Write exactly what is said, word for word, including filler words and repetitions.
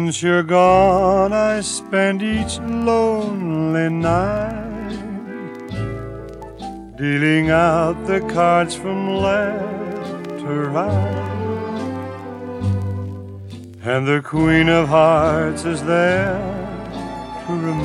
Since you're gone, I spend each lonely night dealing out the cards from left to right, and the Queen of Hearts is there to remind